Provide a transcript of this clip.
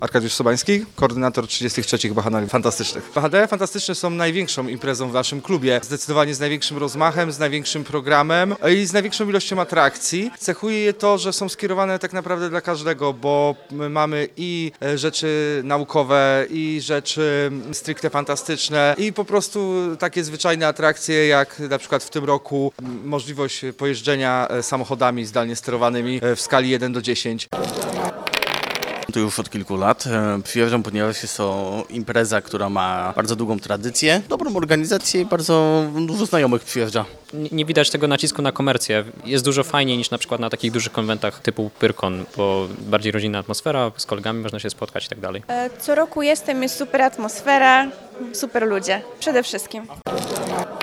Arkadiusz Sobański, koordynator 33 Bachanerii Fantastycznych. Bachanerie Fantastyczne są największą imprezą w naszym klubie. Zdecydowanie z największym rozmachem, z największym programem i z największą ilością atrakcji. Cechuje je to, że są skierowane tak naprawdę dla każdego, bo my mamy i rzeczy naukowe, i rzeczy stricte fantastyczne i po prostu takie zwyczajne atrakcje, jak na przykład w tym roku możliwość pojeżdżenia samochodami zdalnie sterowanymi w skali 1 do 10. To już od kilku lat. Przyjeżdżam, ponieważ jest to impreza, która ma bardzo długą tradycję, dobrą organizację i bardzo dużo znajomych przyjeżdża. Nie widać tego nacisku na komercję. Jest dużo fajniej niż na przykład na takich dużych konwentach typu Pyrkon, bo bardziej rodzinna atmosfera, z kolegami można się spotkać i tak dalej. Co roku jest super atmosfera, super ludzie, przede wszystkim.